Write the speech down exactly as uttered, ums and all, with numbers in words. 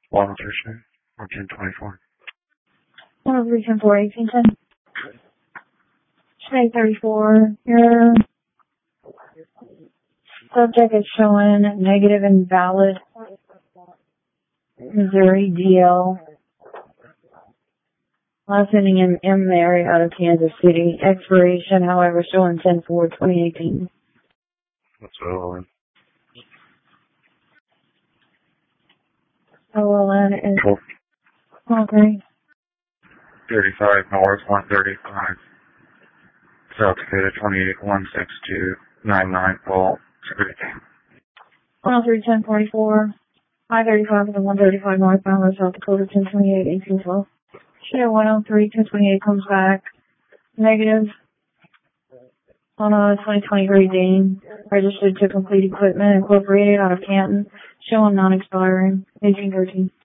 One Thursday, or June twenty-fourth. one oh three, ten four, eighteen ten. Snake thirty-four. Your subject is showing negative and valid. Missouri, D L. Last ending in M Mary out of Kansas City. Expiration, however, showing ten four twenty eighteen. That's O L N. O L N is... Cool. Okay. thirty-five North, one thirty-five. South Dakota, twenty-eight, one six two nine nine, Paul, security. one oh three, ten forty-four. five thirty-five and one thirty-five northbound, South Dakota, ten twenty-eight, eighteen twelve. Share one oh three, ten twenty-eight comes back. Negative. On a twenty twenty-three Dean. Registered to Complete Equipment Incorporated out of Canton. Showing non-expiring. eighteen thirteen.